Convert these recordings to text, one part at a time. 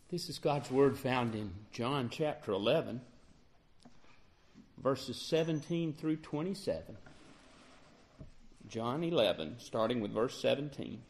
This is God's Word found in John chapter 11, verses 17 through 27. John 11, starting with verse 17.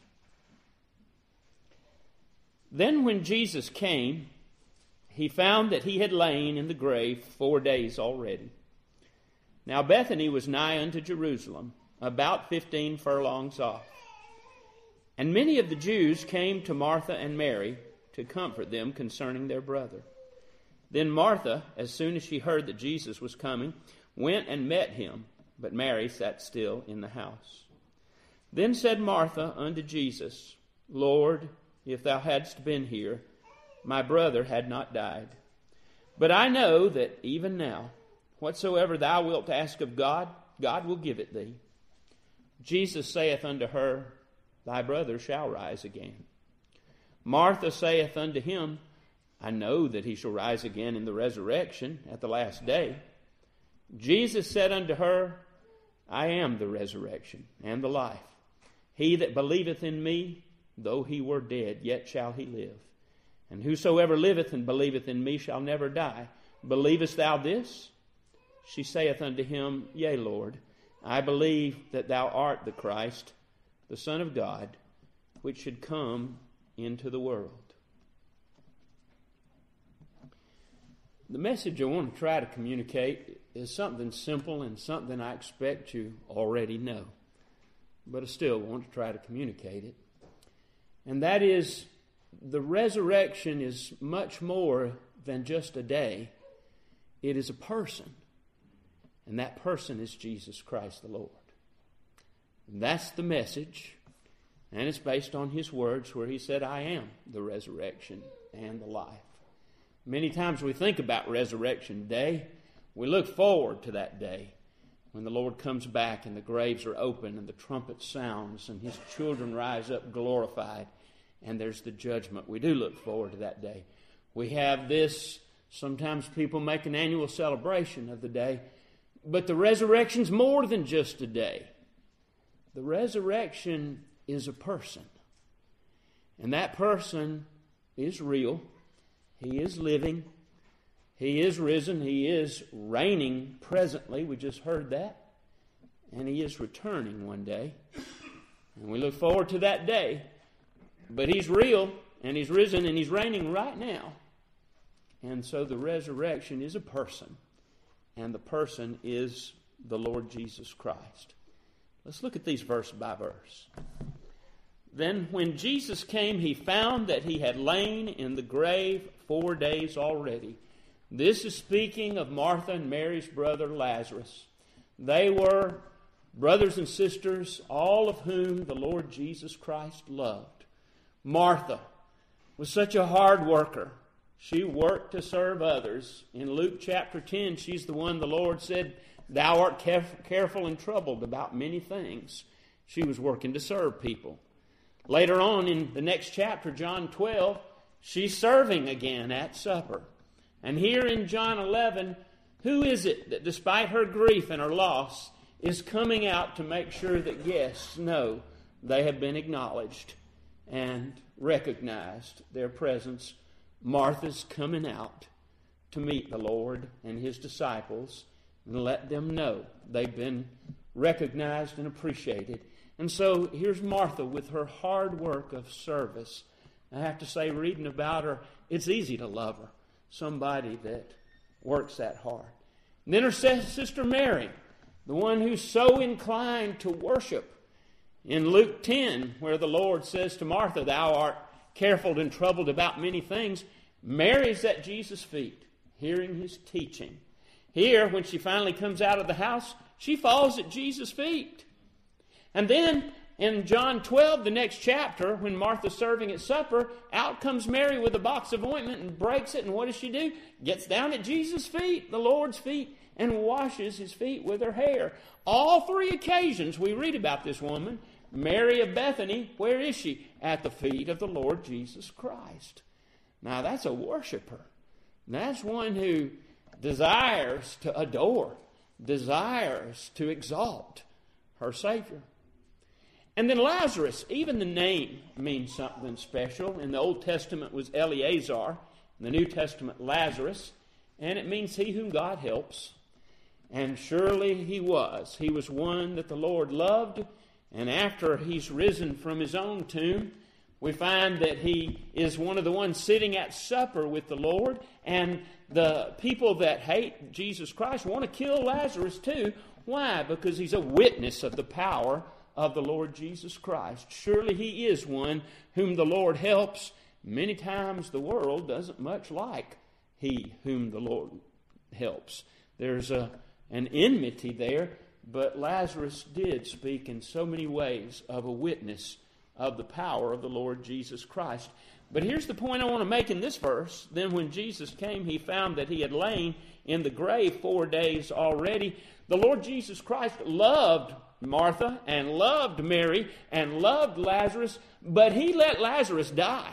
Then when Jesus came, he found that he had lain in the grave 4 days already. Now Bethany was nigh unto Jerusalem, about 15 furlongs off. And many of the Jews came to Martha and Mary to comfort them concerning their brother. Then Martha, as soon as she heard that Jesus was coming, went and met him, but Mary sat still in the house. Then said Martha unto Jesus, Lord, if thou hadst been here, my brother had not died. But I know that even now, whatsoever thou wilt ask of God, God will give it thee. Jesus saith unto her, Thy brother shall rise again. Martha saith unto him, I know that he shall rise again in the resurrection at the last day. Jesus said unto her, I am the resurrection and the life. He that believeth in me, though he were dead, yet shall he live. And whosoever liveth and believeth in me shall never die. Believest thou this? She saith unto him, Yea, Lord, I believe that thou art the Christ, the Son of God, which should come into the world. The message I want to try to communicate is something simple and something I expect you already know. But I still want to try to communicate it. And that is, the resurrection is much more than just a day. It is a person. And that person is Jesus Christ the Lord. And that's the message. And it's based on His words where He said, I am the resurrection and the life. Many times we think about Resurrection Day. We look forward to that day when the Lord comes back and the graves are open and the trumpet sounds and His children rise up glorified and there's the judgment. We do look forward to that day. We have this, sometimes people make an annual celebration of the day, but the resurrection's more than just a day. The resurrection is a person. And that person is real. He is living. He is risen. He is reigning presently. We just heard that. And He is returning one day. And we look forward to that day. But He's real, and He's risen, and He's reigning right now. And so the resurrection is a person. And the person is the Lord Jesus Christ. Let's look at these verse by verse. Then when Jesus came, He found that he had lain in the grave 4 days already. This is speaking of Martha and Mary's brother Lazarus. They were brothers and sisters, all of whom the Lord Jesus Christ loved. Martha was such a hard worker. She worked to serve others. In Luke chapter 10, she's the one the Lord said, Thou art careful and troubled about many things. She was working to serve people. Later on in the next chapter, John 12, she's serving again at supper. And here in John 11, who is it that despite her grief and her loss is coming out to make sure that guests know they have been acknowledged and recognized their presence? Martha's coming out to meet the Lord and His disciples and let them know they've been recognized and appreciated. And so here's Martha with her hard work of service. I have to say, reading about her, it's easy to love her. Somebody that works that hard. And then her sister Mary, the one who's so inclined to worship. In Luke 10, where the Lord says to Martha, Thou art careful and troubled about many things, Mary's at Jesus' feet, hearing His teaching. Here, when she finally comes out of the house, she falls at Jesus' feet. And then in John 12, the next chapter, when Martha's serving at supper, out comes Mary with a box of ointment and breaks it. And what does she do? Gets down at Jesus' feet, the Lord's feet, and washes His feet with her hair. All three occasions we read about this woman. Mary of Bethany, where is she? At the feet of the Lord Jesus Christ. Now that's a worshiper. That's one who desires to adore, desires to exalt her Savior. And then Lazarus, even the name means something special. In the Old Testament was Eleazar, in the New Testament Lazarus, and it means he whom God helps. And surely he was. He was one that the Lord loved, and after he's risen from his own tomb, we find that he is one of the ones sitting at supper with the Lord, and the people that hate Jesus Christ want to kill Lazarus too. Why? Because he's a witness of the power of the Lord Jesus Christ. Surely he is one whom the Lord helps. Many times the world doesn't much like he whom the Lord helps. There's an enmity there, but Lazarus did speak in so many ways of a witness of the power of the Lord Jesus Christ. But here's the point I want to make in this verse. Then when Jesus came, he found that he had lain in the grave 4 days already. The Lord Jesus Christ loved Martha and loved Mary and loved Lazarus, but he let Lazarus die.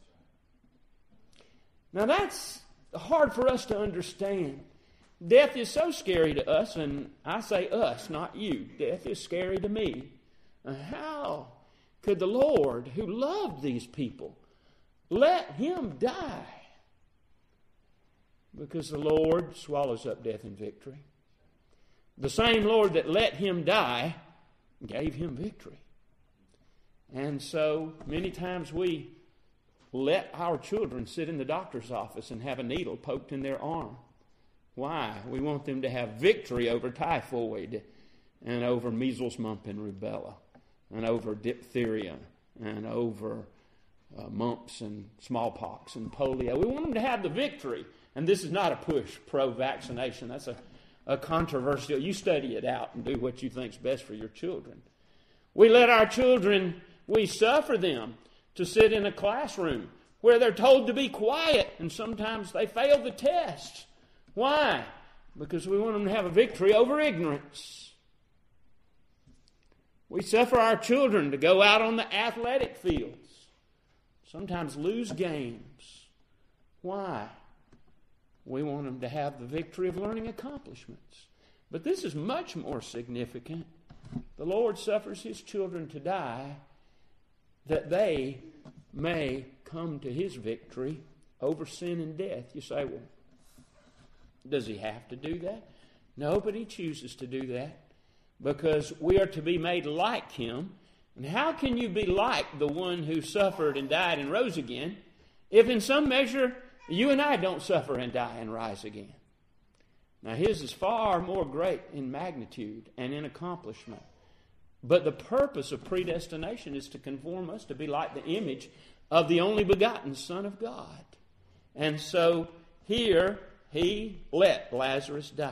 Now that's hard for us to understand. Death is so scary to us, and I say us, not you. Death is scary to me. How could the Lord, who loved these people, let him die? Because the Lord swallows up death in victory. The same Lord that let him die gave him victory. And so many times we let our children sit in the doctor's office and have a needle poked in their arm. Why? We want them to have victory over typhoid and over measles, mumps, and rubella, and over diphtheria, and over mumps and smallpox and polio. We want them to have the victory. And this is not a push pro-vaccination. That's a controversial. You study it out and do what you think is best for your children. We let our children, we suffer them to sit in a classroom where they're told to be quiet, and sometimes they fail the tests. Why? Because we want them to have a victory over ignorance. We suffer our children to go out on the athletic fields, sometimes lose games. Why? We want them to have the victory of learning accomplishments. But this is much more significant. The Lord suffers his children to die that they may come to his victory over sin and death. You say, well, does he have to do that? No, but he chooses to do that because we are to be made like him. And how can you be like the one who suffered and died and rose again if in some measure you and I don't suffer and die and rise again? Now his is far more great in magnitude and in accomplishment. But the purpose of predestination is to conform us to be like the image of the only begotten Son of God. And so here he let Lazarus die.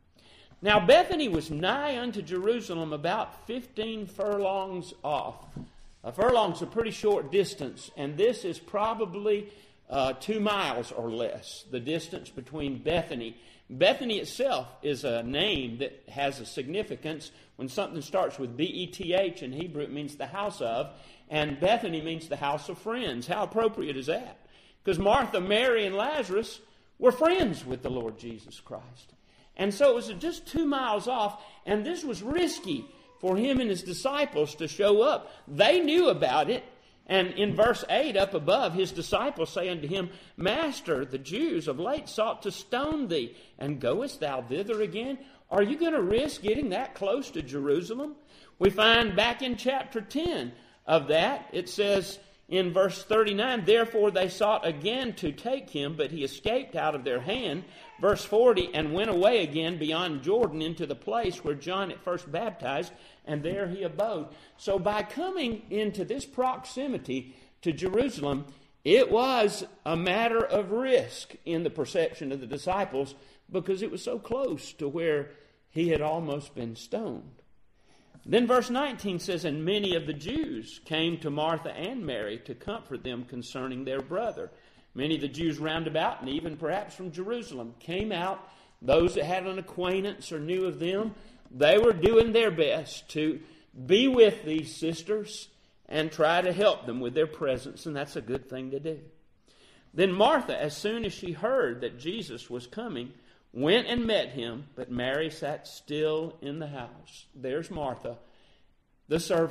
Now Bethany was nigh unto Jerusalem, about 15 furlongs off. A furlong's a pretty short distance, and this is probably 2 miles or less, the distance between Bethany. Bethany itself is a name that has a significance. When something starts with B-E-T-H in Hebrew, it means the house of, and Bethany means the house of friends. How appropriate is that? Because Martha, Mary, and Lazarus were friends with the Lord Jesus Christ. And so it was just 2 miles off, and this was risky for him and his disciples to show up. They knew about it. And in verse 8 up above, his disciples say unto him, Master, the Jews of late sought to stone thee, and goest thou thither again? Are you going to risk getting that close to Jerusalem? We find back in chapter 10 of that, it says in verse 39, Therefore they sought again to take him, but he escaped out of their hand. Verse 40, and went away again beyond Jordan into the place where John at first baptized, and there he abode. So by coming into this proximity to Jerusalem, it was a matter of risk in the perception of the disciples because it was so close to where he had almost been stoned. Then verse 19 says, And many of the Jews came to Martha and Mary to comfort them concerning their brother. Many of the Jews round about, and even perhaps from Jerusalem, came out. Those that had an acquaintance or knew of them, they were doing their best to be with these sisters and try to help them with their presence, and that's a good thing to do. Then Martha, as soon as she heard that Jesus was coming, went and met him, but Mary sat still in the house. There's Martha, the servant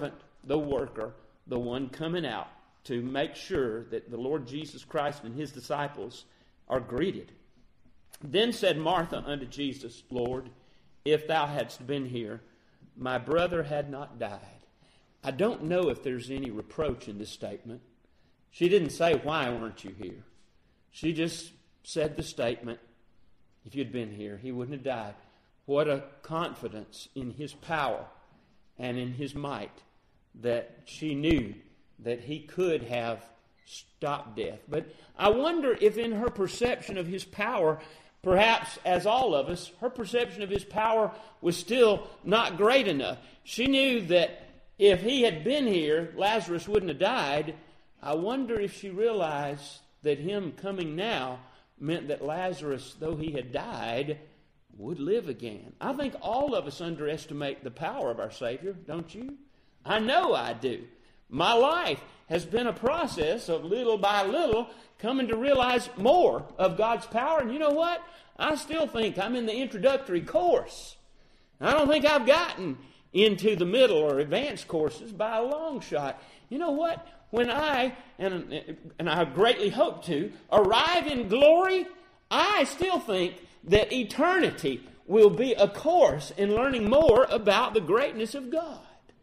the worker, the one coming out to make sure that the Lord Jesus Christ and his disciples are greeted. Then said Martha unto Jesus, Lord, if thou hadst been here, my brother had not died. I don't know if there's any reproach in this statement. She didn't say, why weren't you here? She just said the statement, if you'd been here, he wouldn't have died. What a confidence in his power and in his might that she knew that he could have stopped death. But I wonder if in her perception of his power, perhaps as all of us, her perception of his power was still not great enough. She knew that if he had been here, Lazarus wouldn't have died. I wonder if she realized that him coming now meant that Lazarus, though he had died, would live again. I think all of us underestimate the power of our Savior, don't you? I know I do. My life has been a process of little by little coming to realize more of God's power. And you know what? I still think I'm in the introductory course. I don't think I've gotten into the middle or advanced courses by a long shot. You know what? When I, and I greatly hope to, arrive in glory, I still think that eternity will be a course in learning more about the greatness of God.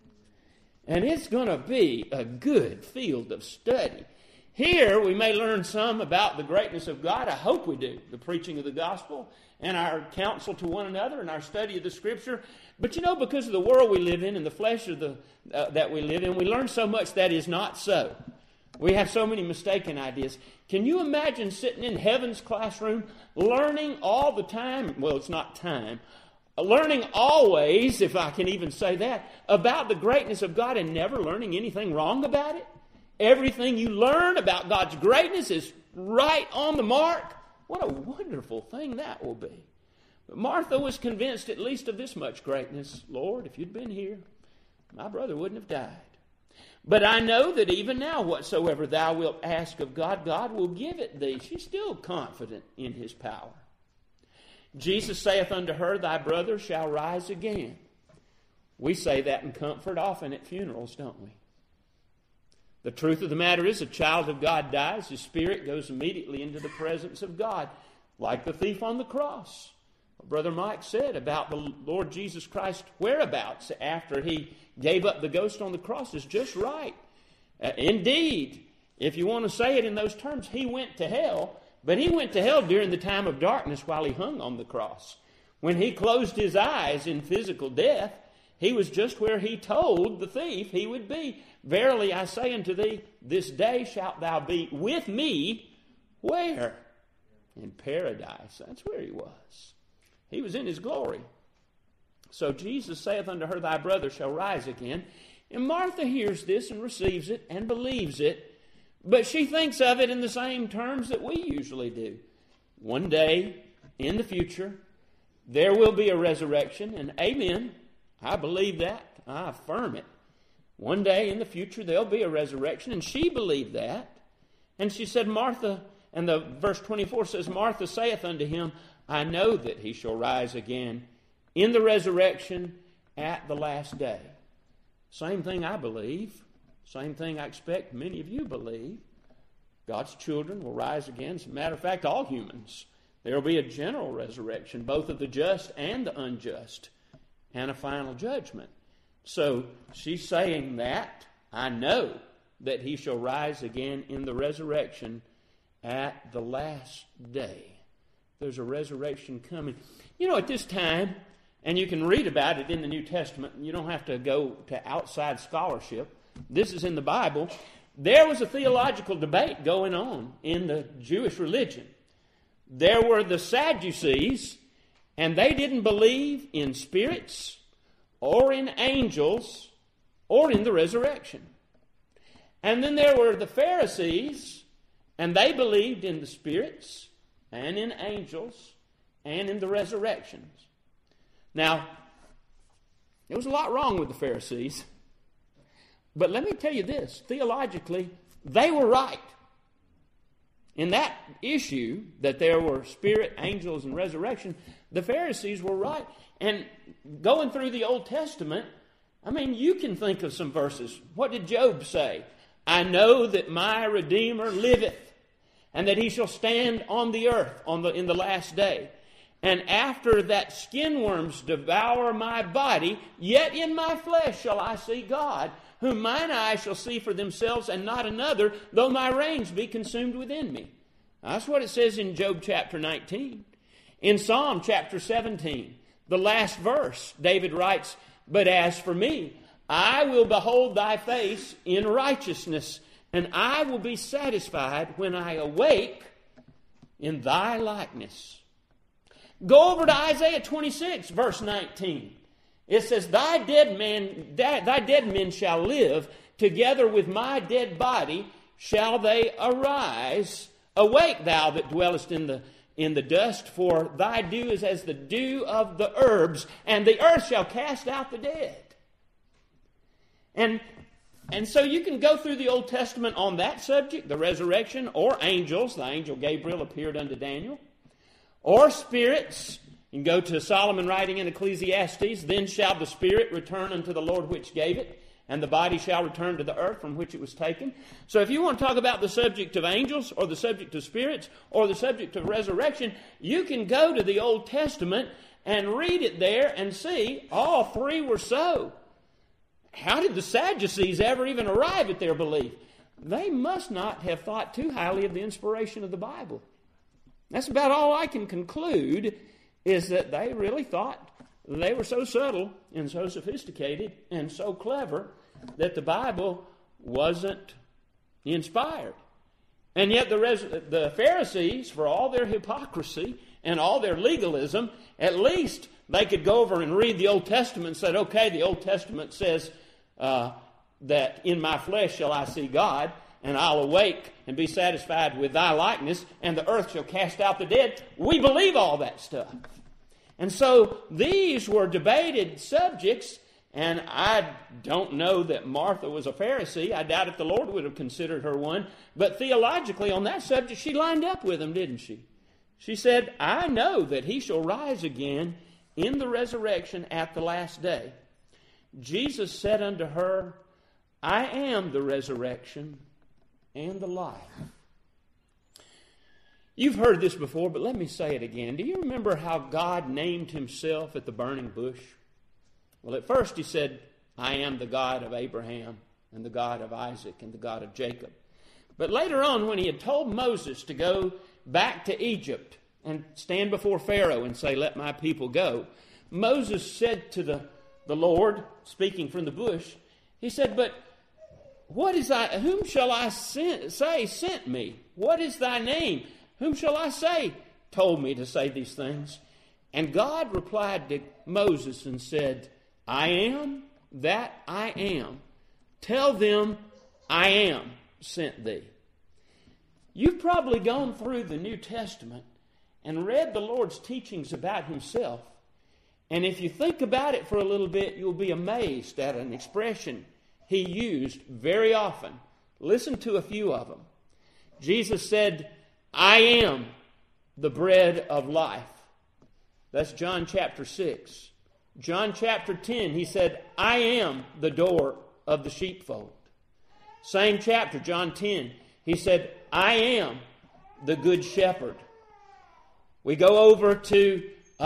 And it's going to be a good field of study. Here we may learn some about the greatness of God. I hope we do. The preaching of the gospel and our counsel to one another and our study of the Scripture. But you know, because of the world we live in and the flesh of that we live in, we learn so much that is not so. We have so many mistaken ideas. Can you imagine sitting in heaven's classroom, learning all the time? Well, it's not time. Learning always, if I can even say that, about the greatness of God and never learning anything wrong about it? Everything you learn about God's greatness is right on the mark. What a wonderful thing that will be. But Martha was convinced at least of this much greatness. Lord, if you'd been here, my brother wouldn't have died. But I know that even now whatsoever thou wilt ask of God, God will give it thee. She's still confident in his power. Jesus saith unto her, thy brother shall rise again. We say that in comfort often at funerals, don't we? The truth of the matter is, a child of God dies, his spirit goes immediately into the presence of God, like the thief on the cross. What Brother Mike said about the Lord Jesus Christ's whereabouts after he gave up the ghost on the cross is just right. Indeed, if you want to say it in those terms, he went to hell, but he went to hell during the time of darkness while he hung on the cross. When he closed his eyes in physical death, he was just where he told the thief he would be. Verily I say unto thee, this day shalt thou be with me. Where? In paradise. That's where he was. He was in his glory. So Jesus saith unto her, thy brother shall rise again. And Martha hears this and receives it and believes it. But she thinks of it in the same terms that we usually do. One day in the future, there will be a resurrection. And amen, I believe that. I affirm it. One day in the future, there'll be a resurrection. And she believed that. And she said, Martha, and the verse 24 says, Martha saith unto him, I know that he shall rise again in the resurrection at the last day. Same thing I believe. Same thing I expect many of you believe. God's children will rise again. As a matter of fact, all humans. There will be a general resurrection, both of the just and the unjust, and a final judgment. So she's saying that, I know that he shall rise again in the resurrection at the last day. There's a resurrection coming. You know, at this time, and you can read about it in the New Testament, you don't have to go to outside scholarship. This is in the Bible. There was a theological debate going on in the Jewish religion. There were the Sadducees, and they didn't believe in spirits or in angels or in the resurrection. And then there were the Pharisees, and they believed in the spirits and in angels and in the resurrections. Now, there was a lot wrong with the Pharisees. But let me tell you this, theologically, they were right. In that issue, that there were spirit, angels, and resurrection, the Pharisees were right. And going through the Old Testament, I mean, you can think of some verses. What did Job say? I know that my Redeemer liveth, and that he shall stand on the earth in the last day. And after that skin worms devour my body, yet in my flesh shall I see God, whom mine eyes shall see for themselves, and not another, though my reins be consumed within me. That's what it says in Job chapter 19. In Psalm chapter 17, the last verse, David writes, but as for me, I will behold thy face in righteousness, and I will be satisfied when I awake in thy likeness. Go over to Isaiah 26, verse 19. It says, thy dead men shall live, together with my dead body shall they arise. Awake, thou that dwellest in the dust, for thy dew is as the dew of the herbs, and the earth shall cast out the dead. And so you can go through the Old Testament on that subject, the resurrection, or angels. The angel Gabriel appeared unto Daniel. Or spirits. You can go to Solomon writing in Ecclesiastes, then shall the spirit return unto the Lord which gave it, and the body shall return to the earth from which it was taken. So if you want to talk about the subject of angels, or the subject of spirits, or the subject of resurrection, you can go to the Old Testament and read it there and see all three were so. How did the Sadducees ever even arrive at their belief? They must not have thought too highly of the inspiration of the Bible. That's about all I can conclude, is that they really thought they were so subtle and so sophisticated and so clever that the Bible wasn't inspired. And yet the Pharisees, for all their hypocrisy and all their legalism, at least they could go over and read the Old Testament and say, okay, the Old Testament says that in my flesh shall I see God, and I'll awake and be satisfied with thy likeness, and the earth shall cast out the dead. We believe all that stuff. And so these were debated subjects, and I don't know that Martha was a Pharisee. I doubt if the Lord would have considered her one. But theologically on that subject, she lined up with him, didn't she? She said, I know that he shall rise again in the resurrection at the last day. Jesus said unto her, I am the resurrection and the life. You've heard this before, but let me say it again. Do you remember how God named himself at the burning bush? Well, at first he said, I am the God of Abraham and the God of Isaac and the God of Jacob. But later on, when he had told Moses to go back to Egypt and stand before Pharaoh and say, let my people go, Moses said to the Lord, speaking from the bush, he said, but whom shall I say sent me? What is thy name? Whom shall I say told me to say these things? And God replied to Moses and said, I am that I am. Tell them I am sent thee. You've probably gone through the New Testament and read the Lord's teachings about himself. And if you think about it for a little bit, you'll be amazed at an expression he used very often. Listen to a few of them. Jesus said, I am the bread of life. That's John chapter 6. John chapter 10, he said, I am the door of the sheepfold. Same chapter, John 10, he said, I am the good shepherd. We go over to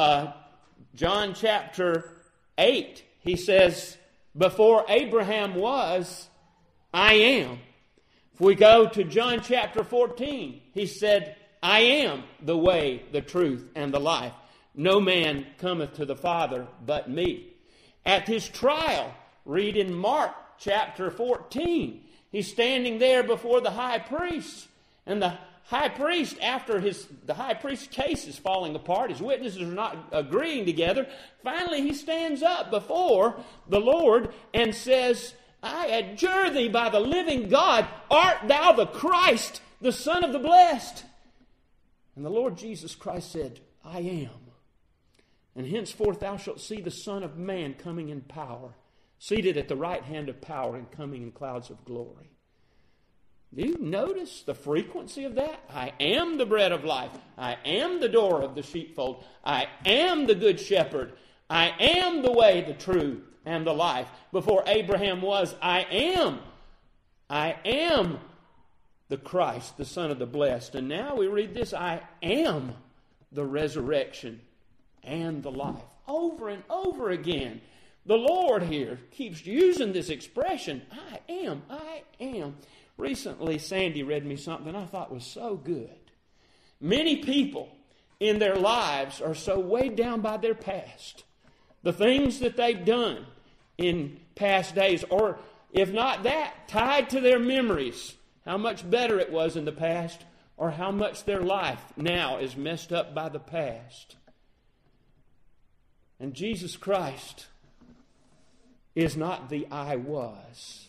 John chapter 8. He says, before Abraham was, I am. If we go to John chapter 14, he said, I am the way, the truth, and the life. No man cometh to the Father but me. At his trial, read in Mark chapter 14, he's standing there before the high priest. And the high priest, after the high priest's case is falling apart, his witnesses are not agreeing together, finally he stands up before the Lord and says, I adjure thee by the living God, art thou the Christ, the Son of the blessed? And the Lord Jesus Christ said, I am. And henceforth thou shalt see the Son of Man coming in power, seated at the right hand of power and coming in clouds of glory. Do you notice the frequency of that? I am the bread of life. I am the door of the sheepfold. I am the good shepherd. I am the way, the truth, and the life. Before Abraham was, I am. I am the Christ, the Son of the Blessed. And now we read this, I am the resurrection and the life. Over and over again. The Lord here keeps using this expression, I am, I am. Recently, Sandy read me something I thought was so good. Many people in their lives are so weighed down by their past. The things that they've done in past days, or if not that, tied to their memories. How much better it was in the past, or how much their life now is messed up by the past. And Jesus Christ is not the I was.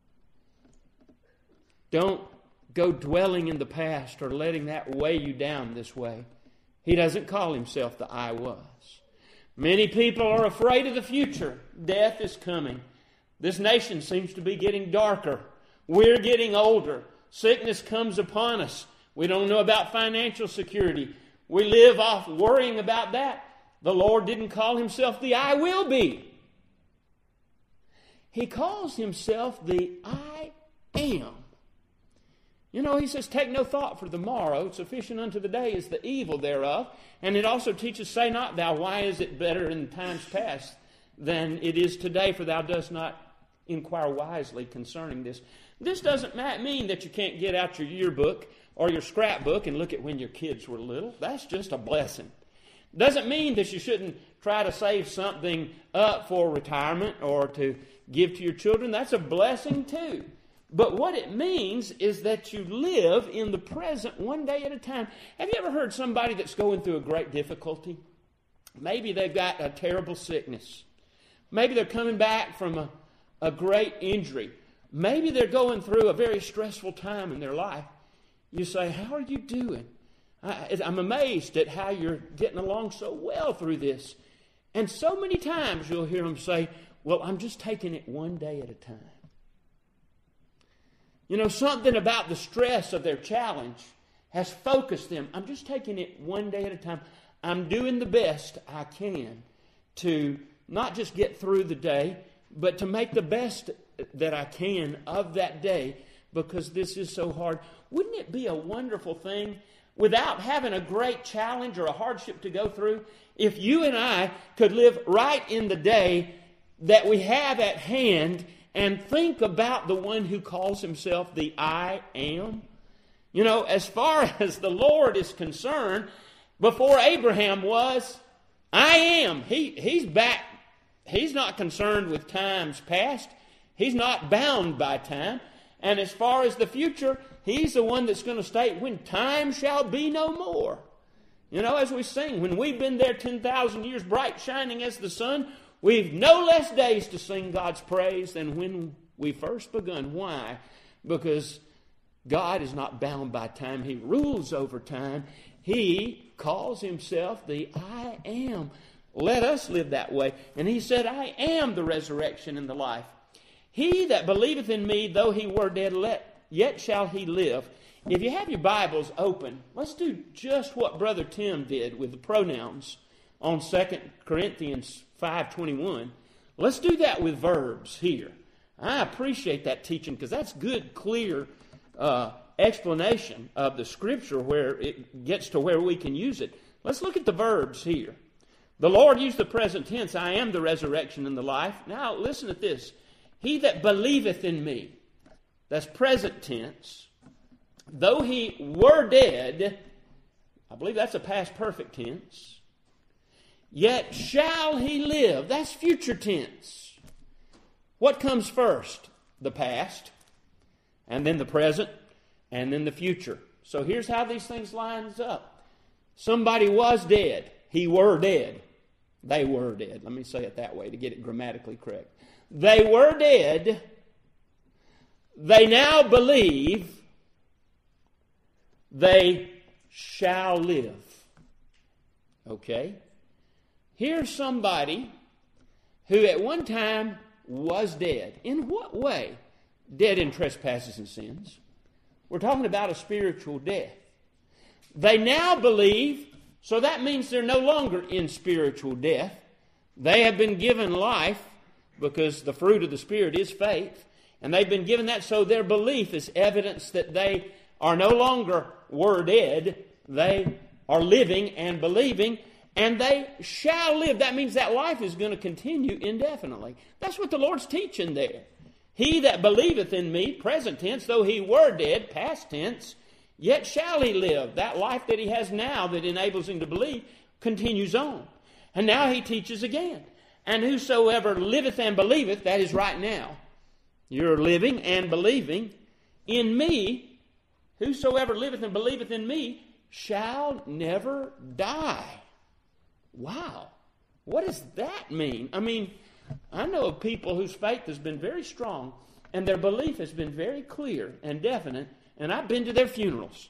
Don't go dwelling in the past or letting that weigh you down this way. He doesn't call himself the I was. Many people are afraid of the future. Death is coming. This nation seems to be getting darker. We're getting older. Sickness comes upon us. We don't know about financial security. We live off worrying about that. The Lord didn't call himself the I will be. He calls himself the I am. You know, he says, take no thought for the morrow. Sufficient unto the day is the evil thereof. And it also teaches, say not thou, why is it better in times past than it is today? For thou dost not inquire wisely concerning this. This doesn't mean that you can't get out your yearbook or your scrapbook and look at when your kids were little. That's just a blessing. Doesn't mean that you shouldn't try to save something up for retirement or to give to your children. That's a blessing too. But what it means is that you live in the present one day at a time. Have you ever heard somebody that's going through a great difficulty? Maybe they've got a terrible sickness. Maybe they're coming back from a great injury. Maybe they're going through a very stressful time in their life. You say, how are you doing? I'm amazed at how you're getting along so well through this. And so many times you'll hear them say, well, I'm just taking it one day at a time. You know, something about the stress of their challenge has focused them. I'm just taking it one day at a time. I'm doing the best I can to not just get through the day, but to make the best that I can of that day, because this is so hard. Wouldn't it be a wonderful thing, without having a great challenge or a hardship to go through, if you and I could live right in the day that we have at hand and think about the one who calls himself the I am? You know, as far as the Lord is concerned, before Abraham was, I am. He's back. He's not concerned with times past. He's not bound by time. And as far as the future, he's the one that's going to state when time shall be no more. You know, as we sing, when we've been there 10,000 years bright shining as the sun, we've no less days to sing God's praise than when we first begun. Why? Because God is not bound by time. He rules over time. He calls himself the I am. Let us live that way. And he said, I am the resurrection and the life. He that believeth in me, though he were dead, yet shall he live. If you have your Bibles open, let's do just what Brother Tim did with the pronouns on 2 Corinthians 5:21. Let's do that with verbs here. I appreciate that teaching because that's good, clear explanation of the Scripture where it gets to where we can use it. Let's look at the verbs here. The Lord used the present tense, I am the resurrection and the life. Now listen to this. He that believeth in me, that's present tense, though he were dead, I believe that's a past perfect tense, yet shall he live. That's future tense. What comes first? The past, and then the present, and then the future. So here's how these things lines up. Somebody was dead. He were dead. They were dead. Let me say it that way to get it grammatically correct. They were dead. They now believe. They shall live. Okay? Here's somebody who at one time was dead. In what way? Dead in trespasses and sins. We're talking about a spiritual death. They now believe, so that means they're no longer in spiritual death. They have been given life. because the fruit of the Spirit is faith. And they've been given that, so their belief is evidence that they are no longer were dead. They are living and believing, and they shall live. That means that life is going to continue indefinitely. That's what the Lord's teaching there. He that believeth in me, present tense, though he were dead, past tense, yet shall he live. That life that he has now that enables him to believe continues on. And now he teaches again. And whosoever liveth and believeth, that is right now. You're living and believing in me. Whosoever liveth and believeth in me shall never die. Wow. What does that mean? I mean, I know of people whose faith has been very strong and their belief has been very clear and definite, and I've been to their funerals.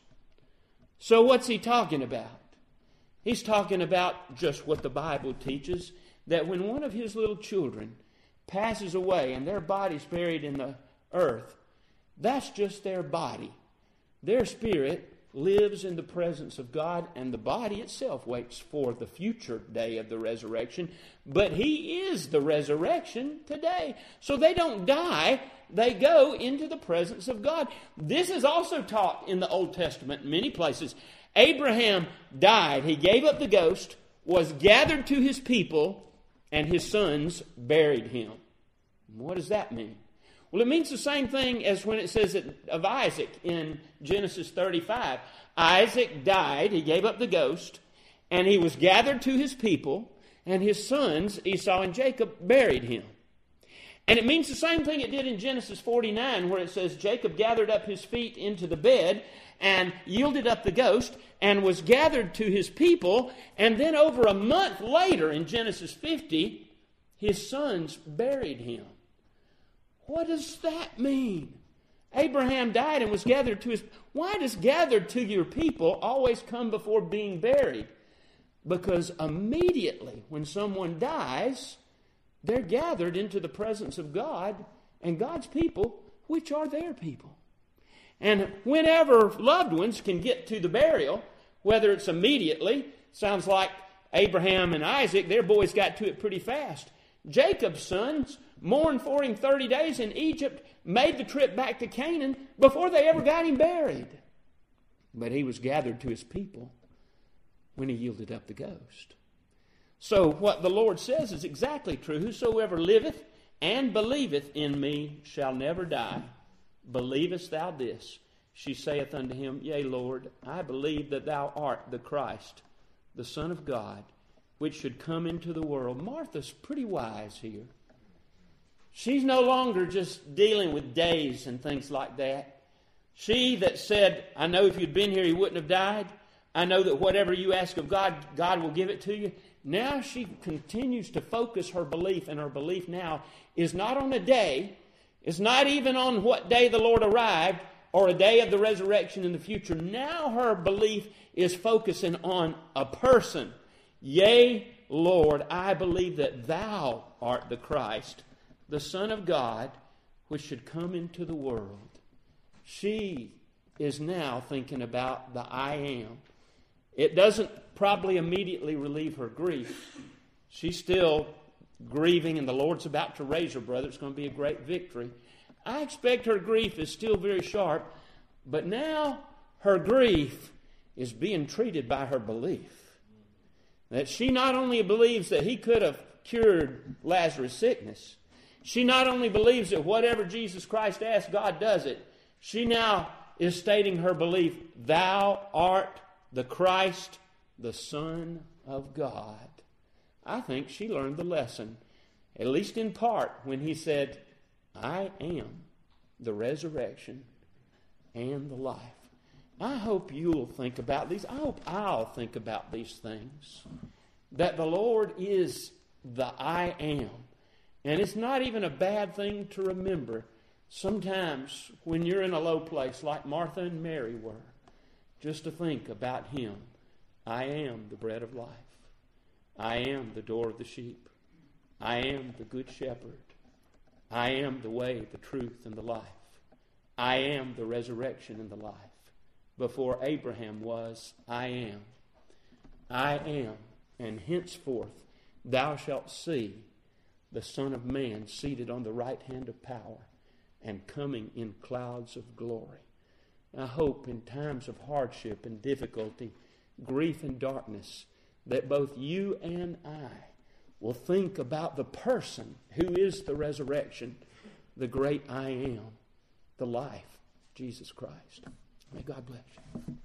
So what's he talking about? He's talking about just what the Bible teaches, that when one of his little children passes away and their body's buried in the earth, that's just their body. Their spirit lives in the presence of God, and the body itself waits for the future day of the resurrection. But he is the resurrection today. So they don't die, they go into the presence of God. This is also taught in the Old Testament in many places. Abraham died, he gave up the ghost, was gathered to his people, and his sons buried him. What does that mean? Well, it means the same thing as when it says of Isaac in Genesis 35. Isaac died, he gave up the ghost, and he was gathered to his people, and his sons, Esau and Jacob, buried him. And it means the same thing it did in Genesis 49, where it says Jacob gathered up his feet into the bed and yielded up the ghost and was gathered to his people, and then over a month later in Genesis 50, his sons buried him. What does that mean? Abraham died and was gathered to his... Why does gathered to your people always come before being buried? Because immediately when someone dies, they're gathered into the presence of God and God's people, which are their people. And whenever loved ones can get to the burial, whether it's immediately, sounds like Abraham and Isaac, their boys got to it pretty fast. Jacob's sons mourned for him 30 days in Egypt, made the trip back to Canaan before they ever got him buried. But he was gathered to his people when he yielded up the ghost. So what the Lord says is exactly true. Whosoever liveth and believeth in me shall never die. Believest thou this? She saith unto him, Yea, Lord, I believe that thou art the Christ, the Son of God, which should come into the world. Martha's pretty wise here. She's no longer just dealing with days and things like that. She that said, I know if you'd been here, he wouldn't have died. I know that whatever you ask of God, God will give it to you. Now she continues to focus her belief, and her belief now is not on a day. It's not even on what day the Lord arrived or a day of the resurrection in the future. Now her belief is focusing on a person. Yea, Lord, I believe that thou art the Christ, the Son of God, which should come into the world. She is now thinking about the I am. It doesn't probably immediately relieve her grief. She's still grieving, and the Lord's about to raise her brother. It's going to be a great victory. I expect her grief is still very sharp, but now her grief is being treated by her belief. That she not only believes that he could have cured Lazarus' sickness, she not only believes that whatever Jesus Christ asks, God does it. She now is stating her belief, thou art the Christ, the Son of God. I think she learned the lesson, at least in part, when he said, I am the resurrection and the life. I hope you'll think about these. I hope I'll think about these things. That the Lord is the I am. And it's not even a bad thing to remember sometimes when you're in a low place like Martha and Mary were, just to think about him. I am the bread of life. I am the door of the sheep. I am the good shepherd. I am the way, the truth, and the life. I am the resurrection and the life. Before Abraham was, I am. I am, and henceforth thou shalt see the Son of Man seated on the right hand of power and coming in clouds of glory. I hope in times of hardship and difficulty, grief and darkness, that both you and I will think about the person who is the resurrection, the great I am, the life, Jesus Christ. May God bless you.